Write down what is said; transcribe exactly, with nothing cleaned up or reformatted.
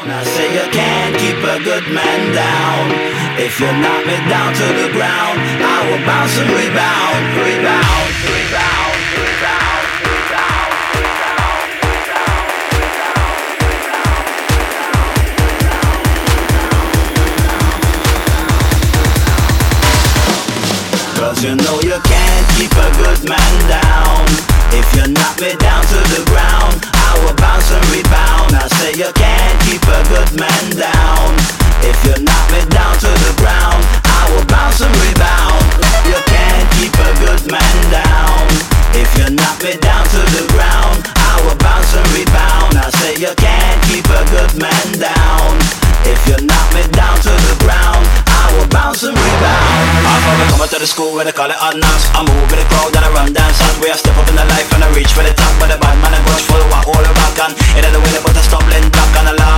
I say you can't keep a good man down. If you knock me down to the ground, I will bounce and rebound, rebound, rebound, rebound, rebound, rebound. Cause you know you can't keep a good man down. If you knock me down to the ground, I will bounce and rebound. I say you can't keep a good man down. If you knock me down to the ground, I will bounce and rebound. You can't keep a good man down. If you knock me down to the ground, I will bounce and rebound. I say you can't keep a good man down. If you knock me down to the ground, I will bounce and rebound. I probably come to the school where they call it hard knocks. I move with the crowd and I run dance. As we I step up in the life and I reach for the top. But the bad man I brush full of what all the back on. It ain't the way they put a stumbling block on the line.